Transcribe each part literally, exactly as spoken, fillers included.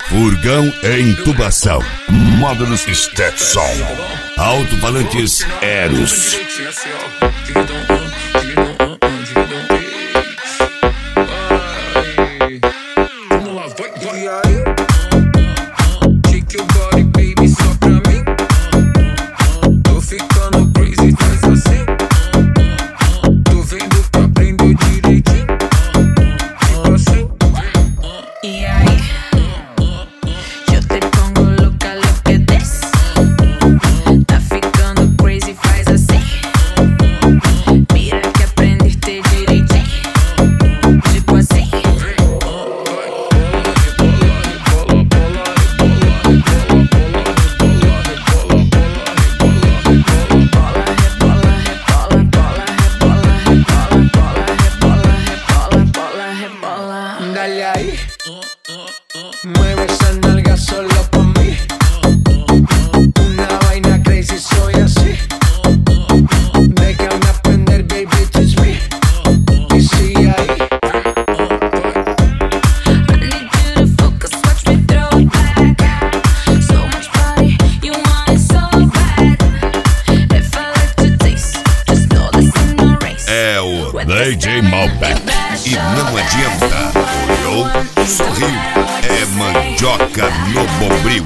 Furgão e intubação. Módulos Stetson. Alto-falantes Eros. Dale ahí, mueve esa nalga solo pa' mí. Una vaina crazy, soy así. Déjame aprender, baby, teach me. Y sigue ahí. I need you to focus, watch me throw it back. So much body, you want it so bad. If I let you taste, just know this ain't no race. É o D J Malbec. E não adianta. Olhou, sorriu. É mandioca no bombril.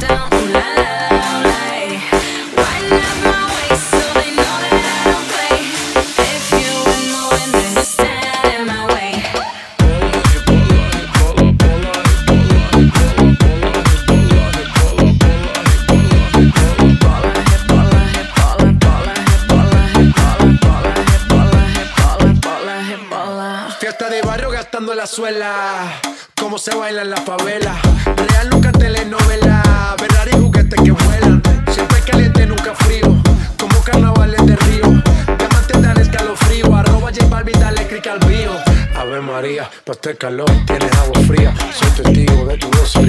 Fiesta de barrio gastando la suela. Cómo se baila en la favela. Real nunca telenovela. Ferrari juguetes que vuelan. Siempre caliente, nunca frío. Como carnavales de Río. Diamantes dan escalofrío. Arroba J Balvin, dale click al bio. Ave María, pa' este calor tienes agua fría. Soy testigo de tu beso